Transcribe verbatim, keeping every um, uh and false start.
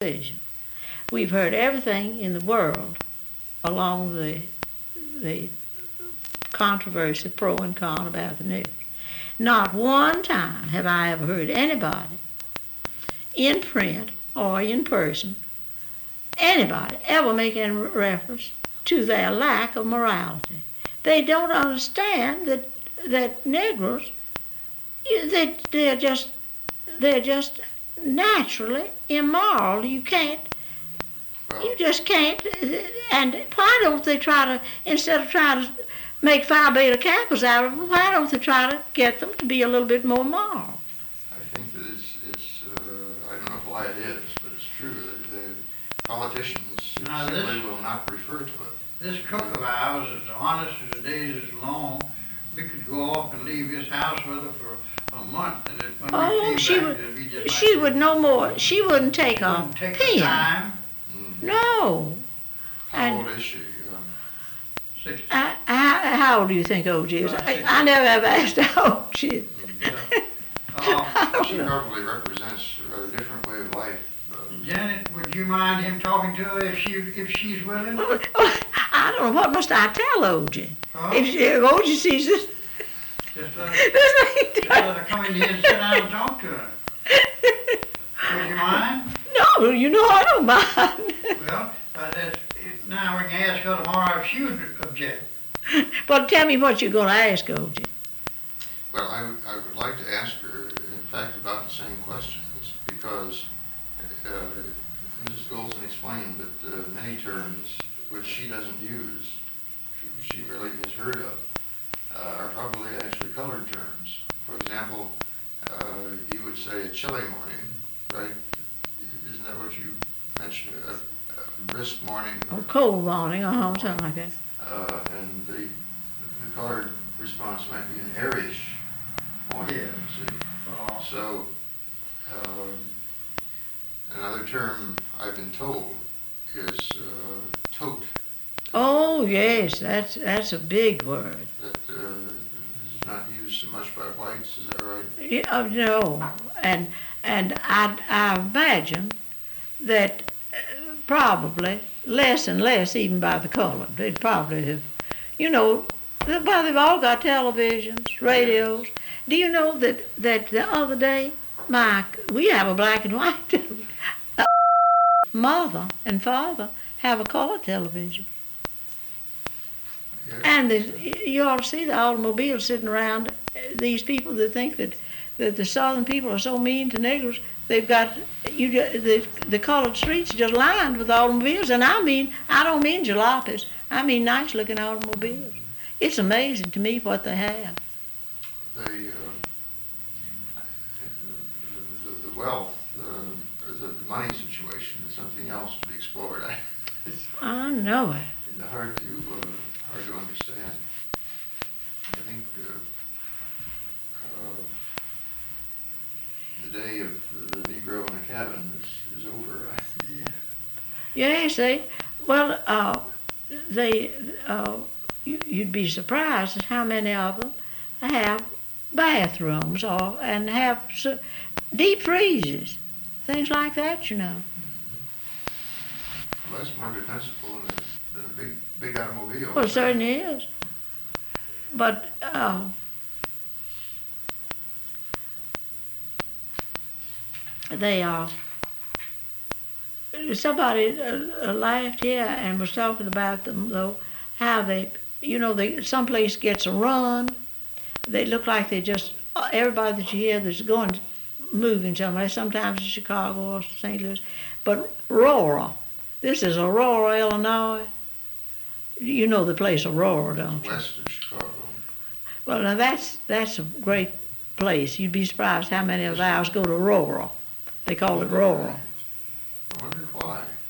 television. We've heard everything in the world along the the controversy, pro and con, about the news. Not one time have I ever heard anybody in print or in person, anybody ever make any reference to their lack of morality. They don't understand that that Negroes, they, they're just they're just naturally immoral. You can't, you just can't. And why don't they try to, instead of trying to make Phi Beta Kappas out of them, why don't they try to get them to be a little bit more moral? I think that it's, it's uh, I don't know why it is, but it's true that the politicians Now simply this- will not refer to it. This cook of ours, as honest as the days is long, we could go off and leave this house with her for a month, and it, when we Oh, came she back, would, it'd be just like she this. would no more. She wouldn't take a Wouldn't take the pen. time. Mm. No. How And- old is she? Um, Six, I, I, how old do you think O J is? I, I never have asked how old she is. uh, she probably represents a different way of life. Uh, Janet, would you mind him talking to her if she if she's willing? I don't know, what must I tell O J? Huh? If, she, if O J sees this, Just let her, this ain't just let her come in here and sit down and talk to her. Would you mind? No, you know I don't mind. Well, uh, that's, it, now we can ask her tomorrow if she would object. But tell me what you're going to ask O J. Well, I would, I would like to ask her, in fact, about the same questions, because uh, Missus Golson explained that uh, many terms which she doesn't use, she, she really has heard of, uh, are probably actually colored terms. For example, uh, you would say a chilly morning, right? Isn't that what you mentioned? A, a brisk morning? A cold morning or something like that. Uh, and the, the colored response might be an airish morning. Yeah. See? Oh, So, um, another term I've been told is uh, tote, Oh, yes, that's that's a big word. that uh, is not used so much by whites, is that right? Yeah, uh, no, and and I, I imagine that uh, probably less and less even by the colored. They'd probably have, you know, they- well, they've all got televisions, radios. Do you know that, that the other day, my, we have a black and white television. Mother and father have a color television. Yeah. And there's, you ought to see the automobiles sitting around, uh, these people that think that, that the southern people are so mean to Negroes. They've got, you, ju- the, the colored streets just lined with automobiles. And I mean, I don't mean jalopies. I mean nice looking automobiles. It's amazing to me what they have. The, uh, the, the wealth, uh, or the money situation is something else to be explored. I, it's I know it. it's hard to, uh, hard to understand. I think uh, uh, the day of the Negro in a cabin is, is over. I, Yes, they, well, uh, they, uh, you, you'd be surprised at how many of them have bathrooms or and have so, deep freezes, things like that, you know. Well, that's more defensible than a, than a big, big automobile. Well, it certainly is. But uh, they are. Somebody uh, laughed here and was talking about them though, how they, you know, they someplace gets a run. They look like they just everybody that you hear that's going moving somewhere. Sometimes it's Chicago or Saint Louis, but Aurora. This is Aurora, Illinois. You know the place Aurora, don't you? West of Chicago. Well, now that's that's a great place. You'd be surprised how many of ours go to Aurora. They call it Aurora. I wonder why.